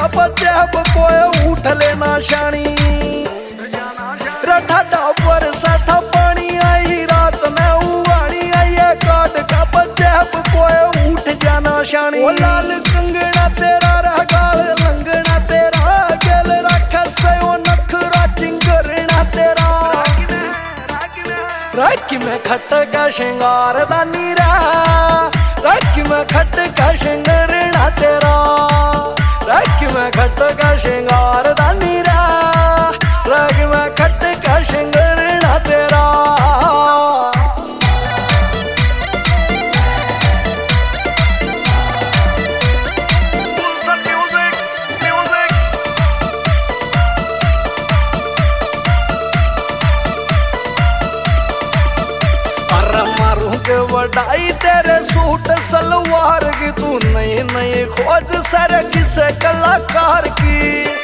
पचेब कोई उठ लेना शानी रठाडा पर साथा पानी आई रात में उवाणी आई काट का पचेब कोई उठ जाना शानी ओ लाल कंगना तेरा रगाल लंगना तेरा गेल रखा सयो नखरा चिंगरना तेरा राखी में खट का श्रृंगार दा नीरा राखी में खट का श्रृंगारना तेरा राखी में खट का श्रृंगार दा नीरा राखी में खट का श्रृंगारना तेरा वडाई तेरे सूट सलवार की तू नई नई खोज सर किसे कलाकार की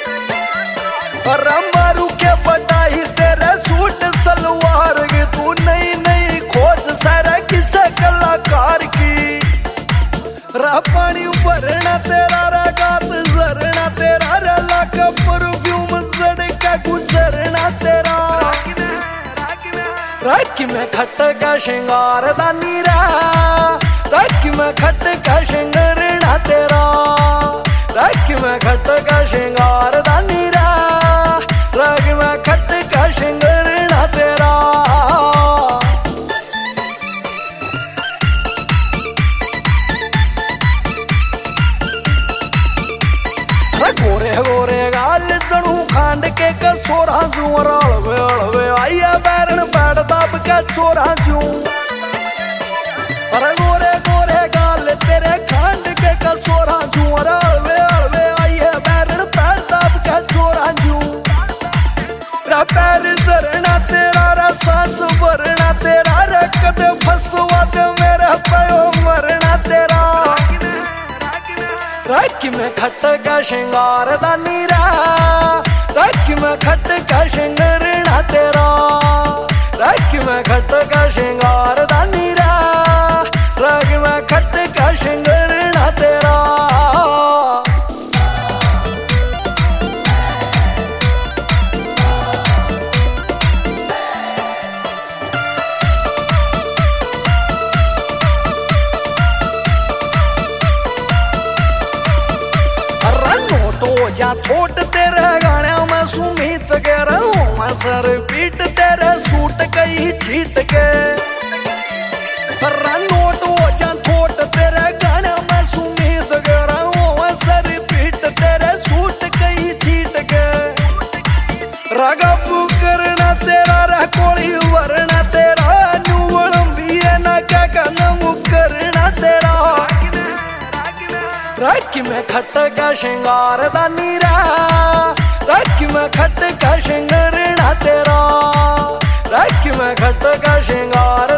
मारू के वडाई तेरे सूट सलवार की तू नई नई खोज सर किसे कलाकार की रा पानी भरना तेरा रा गात जरना तेरा रा लाख परफ्यूम सड़का गुजरना तेरा राखी में खट का श्रृंगार दा नीरा राखी में खट का श्रृंगारना तेरा राखी में खट का श्रृंगार दा नीरा राखी में खट का श्रृंगारना तेरा गोरे गोरे गाल जणू खांड के कसोरा जुअर अलवे अलवे आइया बैरन बैठ दब के चोरा जू अरे गोरे गोरे गाल तेरे खांड के कसोरा जुअर अलवे अलवे आइया बैरन बैठ दब के चोरा जू रा पैर धरना तेरा रा सांस भरना तेरा रे कदे फसवा दे मेरे पयो मरना तेरा राखी में खट का श्रृंगार दा नीरा राखी में खट का श्रृंगारना तेरा राखी में खट का श्रृंगार दा नीरा राखी में खट का श्रृंगारना तेरा जा थोट तेरे गाने में सुमित के रहूं मैं सर पीट तेरे सूट कई छीट के नोट हो जा थोट तेरे गाने में सुमित के रहूं मैं सर पीट तेरे सूट कई छीट के रगब करना तेरा रकोड़ी वरना तेरा नुवल भी न का कनम करना तेरा राखी में खट का श्रृंगार दा नीरा राखी में खट का श्रृंगारना तेरा राखी में खट का श्रृंगार